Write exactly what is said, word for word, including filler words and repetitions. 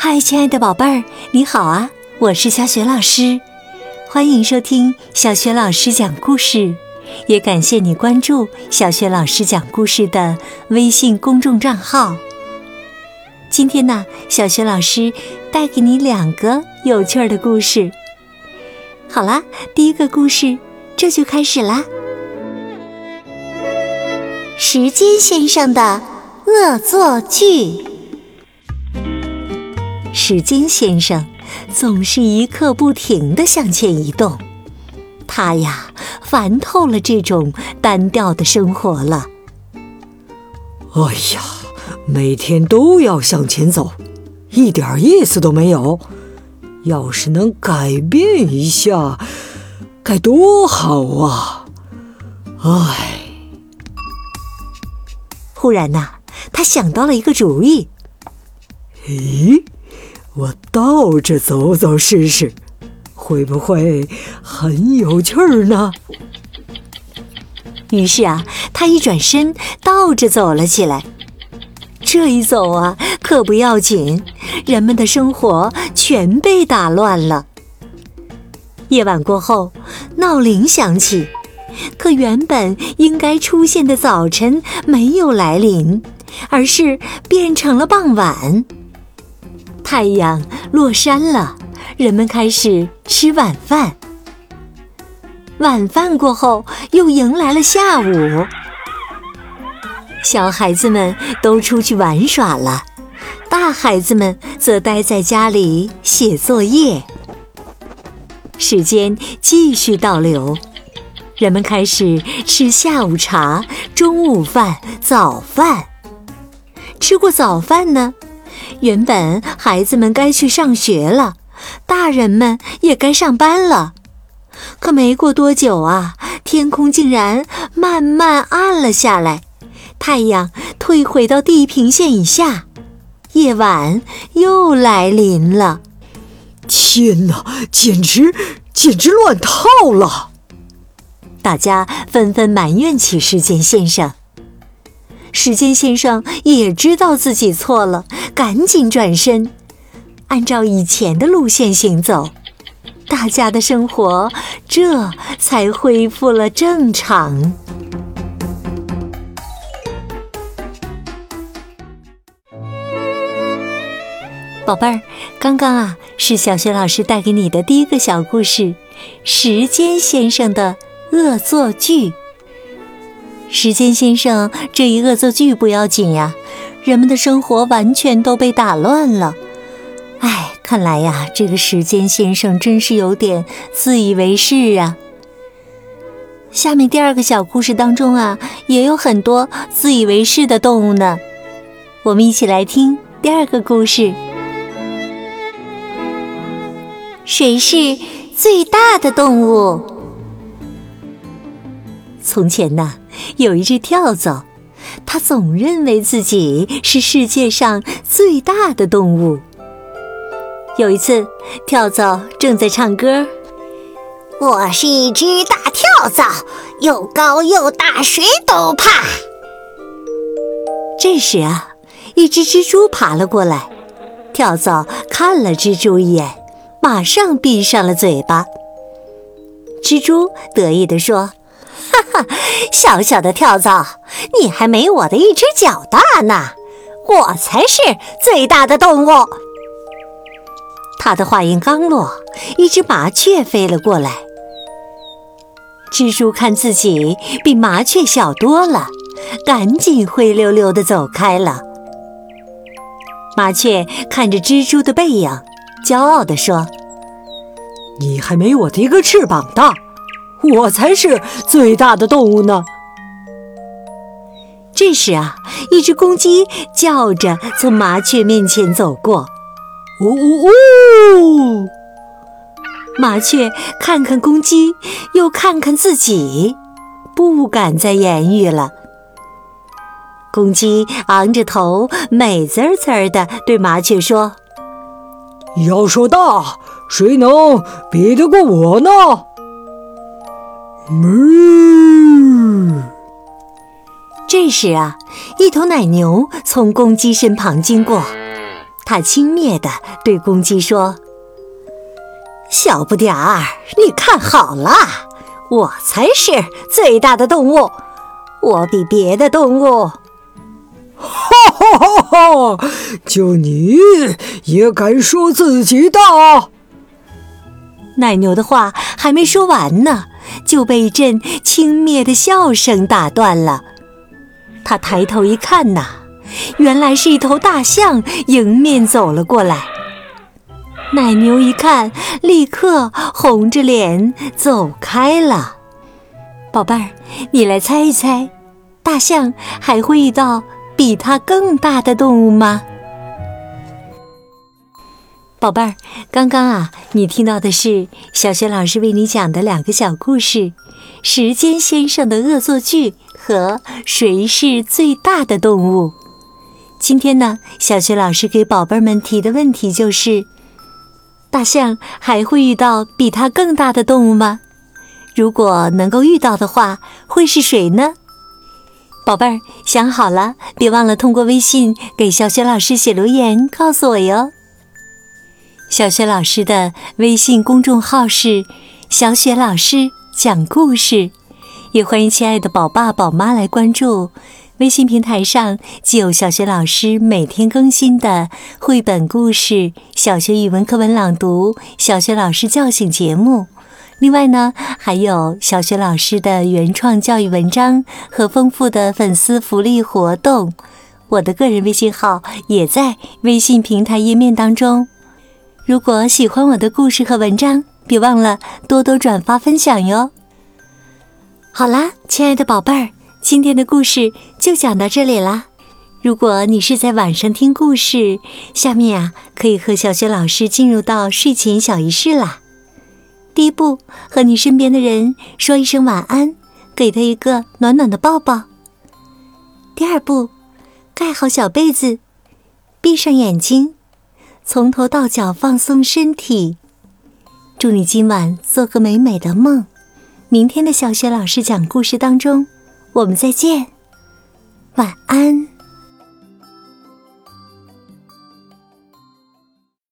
嗨，亲爱的宝贝儿，你好啊！我是小雪老师，欢迎收听小雪老师讲故事，也感谢你关注小雪老师讲故事的微信公众账号。今天呢，小雪老师带给你两个有趣的故事。好啦，第一个故事这就开始啦。时间先生的恶作剧。时间先生总是一刻不停地向前移动，他呀烦透了这种单调的生活了。 哎呀，每天都要向前走，一点意思都没有。要是能改变一下，该多好啊！唉。 忽然呐、啊，他想到了一个主意。 咦，我倒着走走试试，会不会很有趣儿呢？ 于是啊，他一转身倒着走了起来。这一走啊，可不要紧，人们的生活全被打乱了。夜晚过后，闹铃响起，可原本应该出现的早晨没有来临，而是变成了傍晚。太阳落山了，人们开始吃晚饭。晚饭过后，又迎来了下午。小孩子们都出去玩耍了，大孩子们则待在家里写作业。时间继续倒流，人们开始吃下午茶、中午饭、早饭。吃过早饭呢，原本孩子们该去上学了，大人们也该上班了。可没过多久啊，天空竟然慢慢暗了下来，太阳退回到地平线以下，夜晚又来临了。 天哪，简直简直乱套了！ 大家纷纷埋怨起时间先生。时间先生也知道自己错了，赶紧转身，按照以前的路线行走。大家的生活这才恢复了正常。宝贝儿，刚刚啊是小雪老师带给你的第一个小故事，时间先生的恶作剧。时间先生这一恶作剧不要紧呀，人们的生活完全都被打乱了。哎，看来呀，这个时间先生真是有点自以为是啊。下面第二个小故事当中啊，也有很多自以为是的动物呢。我们一起来听第二个故事。谁是最大的动物？从前呢，有一只跳蚤，它总认为自己是世界上最大的动物。有一次，跳蚤正在唱歌， 我是一只大跳蚤，又高又大，谁都怕。 这时啊，一只蜘蛛爬了过来，跳蚤看了蜘蛛一眼，马上闭上了嘴巴。蜘蛛得意地说，哈哈，小小的跳蚤，你还没我的一只脚大呢，我才是最大的动物。他的话音刚落，一只麻雀飞了过来。蜘蛛看自己比麻雀小多了，赶紧灰溜溜地走开了。麻雀看着蜘蛛的背影，骄傲地说， 你还没我的一个翅膀大，我才是最大的动物呢。 这时啊，一只公鸡叫着从麻雀面前走过。 呜呜呜！ 麻雀看看公鸡，又看看自己，不敢再言语了。公鸡昂着头，美滋滋地对麻雀说， 要说大，谁能比得过我呢？嗯。 这时啊，一头奶牛从公鸡身旁经过， 他轻蔑地对公鸡说：“小不点儿，你看好了，我才是最大的动物，我比别的动物……” 哈哈哈哈！就你也敢说自己大？ 奶牛的话还没说完呢，就被一阵轻蔑的笑声打断了。他抬头一看呐，原来是一头大象迎面走了过来。奶牛一看，立刻红着脸走开了。宝贝儿，你来猜一猜，大象还会遇到比它更大的动物吗？宝贝儿，刚刚啊，你听到的是小雪老师为你讲的两个小故事：时间先生的恶作剧和谁是最大的动物。今天呢，小雪老师给宝贝们提的问题就是：大象还会遇到比它更大的动物吗？如果能够遇到的话，会是谁呢？宝贝儿，想好了，别忘了通过微信给小雪老师写留言告诉我哟。小雪老师的微信公众号是小雪老师讲故事，也欢迎亲爱的宝爸宝妈来关注。微信平台上既有小雪老师每天更新的绘本故事、小学语文课文朗读、小雪老师叫醒节目，另外呢，还有小雪老师的原创教育文章和丰富的粉丝福利活动。我的个人微信号也在微信平台页面当中。如果喜欢我的故事和文章，别忘了多多转发分享哟。好啦，亲爱的宝贝儿，今天的故事就讲到这里啦。如果你是在晚上听故事，下面啊可以和小雪老师进入到睡前小仪式啦。第一步，和你身边的人说一声晚安，给他一个暖暖的抱抱。第二步，盖好小被子，闭上眼睛，从头到脚放松身体。祝你今晚做个美美的梦。明天的小雪老师讲故事当中，我们再见，晚安。